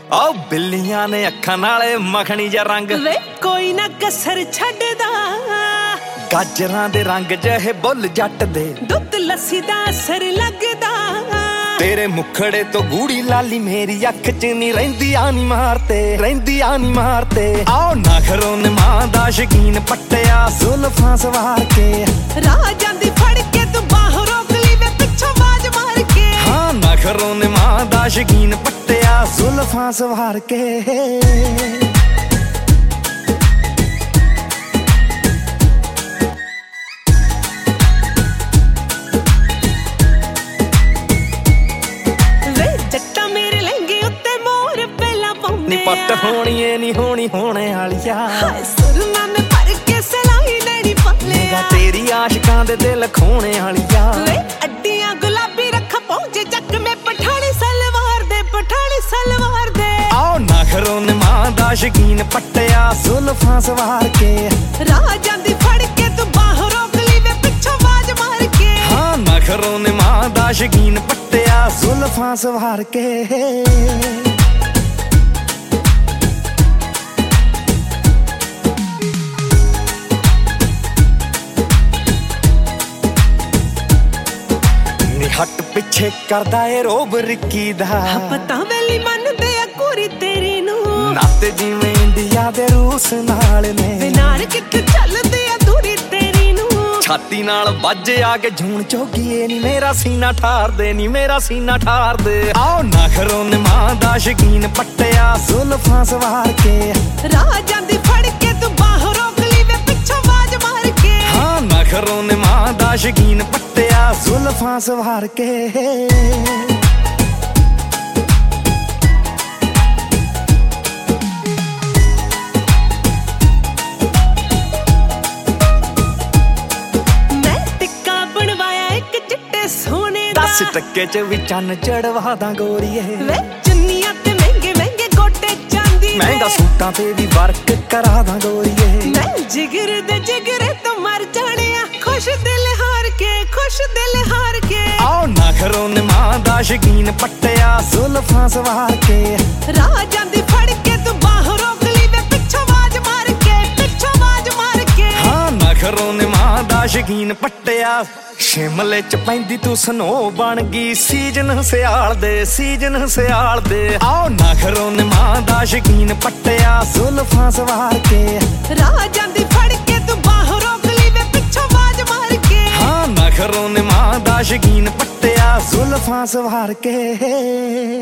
ਆ ਬਿੱਲੀਆਂ ਨੇ ਅੱਖਾਂ ਨਾਲੇ ਮੱਖਣੀ ਜਾਂ ਰੰਗ ਵੇ ਕੋਈ ਨਾ ਕਸਰ ਛੱਡਦਾ, ਗਾਜਰਾਂ ਦੇ ਰੰਗ ਜਿਹੇ ਬੁੱਲ ਜੱਟ ਦੇ, ਦੁੱਧ ਲੱਸੀ ਦਾ ਅਸਰ ਲੱਗਦਾ। ਤੇਰੇ ਮੁਖੜੇ ਤੋਂ ਗੂੜੀ ਲਾਲੀ ਮੇਰੀ ਅੱਖ 'ਚ ਨੀ ਰਹਿੰਦੀਆਂ ਨੀ ਮਾਰਤੇ, ਰਹਿੰਦੀਆਂ ਨੀ ਮਾਰਤੇ। ਆਓ ਨਖਰੋਂ ਨੇ ਮਾਂ ਦਾ ਸ਼ਕੀਨ ਪੱਟਿਆ ਜ਼ੁਲਫਾਂ ਸਵਾਰ ਕੇ, ਰਾਹ ਜਾਂਦੀ ਫੜ ਕੇ ਤੂੰ ਬਾਹੋਂ ਰੋਕ ਲਈ ਵੇ ਪਿੱਛੋਂ ਆਵਾਜ਼ ਮਾਰ ਕੇ। ਹਾਂ ਨਖਰੋਂ ਨੇ ਮਾਂ ਦਾ ਸ਼ਕੀਨ ਪੱਟਿਆ ਜ਼ੁਲਫਾਂ ਸਵਾਰ ਕੇ। ਨੀ ਪੱਟ ਹੋਣੀ ਏ ਨੀ ਹੋਣੀ ਹੋਣੇ ਵਾਲੀਆ, ਸੁਰਮਾ ਮੈਂ ਭਰ ਕੇ ਸਲਾਈ ਲੈਣੀ ਪੱਲਿਆ, ਤੇਰੀ ਆਸ਼ਿਕਾਂ ਦੇ ਦਿਲ ਖੋਣੇ ਵਾਲੀਆ। ਵੇ ਅੱਡੀਆਂ ਗੁਲਾਬੀ ਰੱਖਾਂ ਪਹੁੰਚੇ ਚੱਕ ਮੈਂ ਪਠਾਣੀ ਸਲਵਾਰ ਦੇ, ਪਠਾਣੀ ਸਲਵਾਰ ਦੇ। ਆਓ ਨਖਰੋਂ ਨੇ ਮਾਂ ਦਾ ਸ਼ਕੀਨ ਪੱਟਿਆ ਜ਼ੁਲਫਾਂ ਸਵਾਰ ਕੇ, ਰਾਹ ਜਾਂਦੀ ਫੜ ਕੇ ਤੂੰ ਬਾਹੋਂ ਰੋਕ ਲਈ ਵੇ ਪਿੱਛੋਂ ਆਵਾਜ਼ ਮਾਰ ਕੇ। ਹਾਂ ਨਖਰੋਂ ਨੇ ਮਾਂ ਦਾ ਸ਼ਕੀਨ ਪੱਟਿਆ ਜ਼ੁਲਫਾਂ ਸਵਾਰ ਕੇ। ਹੱਟ ਪਿੱਛੇ ਕਰਦਾ ਏ ਰੋਬ ਰਿੱਕੀ ਦਾ, ਪਤਾ ਵੇਲੀ ਮੰਨਦੇ ਆ ਕੁੜੀ ਤੇਰੀ ਨੂੰ, ਨਾਤੇ ਜਿਵੇਂ ਇੰਡੀਆ ਦੇ ਰੂਸ ਨਾਲ ਨੇ, ਬਿਨਾਰ ਕਿੱਥੇ ਚੱਲਦੇ ਆ ਦੂਰੀ ਤੇਰੀ ਨੂੰ। ਛਾਤੀ ਨਾਲ ਵੱਜ ਆ ਕੇ ਜੂਣ ਚੋਗੀਏ ਨੀ ਮੇਰਾ ਸੀਨਾ ਠਾਰ ਦੇ, ਨੀ ਮੇਰਾ ਸੀਨਾ ਠਾਰ ਦੇ। ਆਓ ਨਖਰੋਂ ਨੇ ਮਾਂ ਦਾ ਸ਼ਕੀਨ ਪੱਟਿਆ ਜ਼ੁਲਫਾਂ ਸਵਾਰ ਕੇ, ਰਾਹ ਜਾਂਦੀ ਫੜ ਕੇ ਤੂੰ ਬਾਹੋਂ ਰੋਕ ਲਈ ਵੇ ਪਿੱਛੋਂ ਆਵਾਜ਼ ਮਾਰ ਕੇ। ਹਾਂ ਨਖਰੋਂ ਨੇ ਮਾਂ ਦਾ ਸ਼ਕੀਨ ਪੱਟਿਆ ਜ਼ੁਲਫਾਂ ਸਵਾਰ ਕੇ। ਦਸ ਟੱਕੇ 'ਚ ਵੀ ਚੰਨ ਚੜਵਾ ਦਾਂ ਗੋਰੀਏ, ਵੇ ਚੁੰਨੀਆਂ ਤੇ ਮਹਿੰਗੇ ਮਹਿੰਗੇ ਗੋਟੇ ਚਾਂਦੀ, ਮਹਿੰਗਾ ਸੂਟਾਂ ਤੇ ਵੀ ਵਰਕ ਕਰਾ ਦਾਂ ਗੋਰੀਏ। ਮੈਂ ਜਿਗਰ ਦੇ ਜਿਗਰੇ ਤੋਂ ਮਰ ਜਾਣਿਆ, ਖੁਸ਼ ਦਿਲ ਹਾਰ ਕੇ, ਖੁਸ਼ ਦਿਲ ਹਾਰ ਕੇ। ਆਓ ਨਖਰੋਂ ਨੇ ਮਾਂ ਦਾ ਸ਼ਕੀਨ ਪੱਟਿਆ ਜ਼ੁਲਫਾਂ ਸਵਾਰ ਕੇ, ਰਾਹ ਜਾਂਦੀ ਫੜ ਕੇ ਤੂੰ ਬਾਹੋਂ ਰੋਕ ਲਈ ਵੇ ਪਿੱਛੋਂ ਆਵਾਜ਼ ਮਾਰ ਕੇ, ਪਿੱਛੋਂ ਆਵਾਜ਼ ਮਾਰ ਕੇ। ਹਾਂ ਨਖਰੋਂ ਨੇ ਮਾਂ ਦਾ ਸ਼ਕੀਨ ਪੱਟਿਆ, ਸ਼ਿਮਲੇ 'ਚ ਪੈਂਦੀ ਤੂੰ ਸਨੋ ਬਣ ਗਈ ਸੀਜਨ ਸਿਆਲ ਦੇ, ਸੀਜਨ ਸਿਆਲ ਦੇ। ਆਓ ਨਖਰੋਂ ਨੇ ਮਾਂ ਦਾ ਸ਼ਕੀਨ ਪੱਟਿਆ ਜ਼ੁਲਫਾਂ ਸਵਾਰ ਕੇ, ਰਾਹ ਜਾਂਦੀ ਫੜ ਕੇ ਤੂੰ ਬਾਹੋਂ ਰੋਕ ਲਈ ਵੇ ਪਿੱਛੋਂ ਆਵਾਜ਼ ਮਾਰ ਕੇ। ਹਾਂ ਨਖਰੋਂ ਨੇ ਮਾਂ ਦਾ ਸ਼ਕੀਨ ਪੱਟਿਆ ਜ਼ੁਲਫਾਂ ਸਵਾਰ ਕੇ।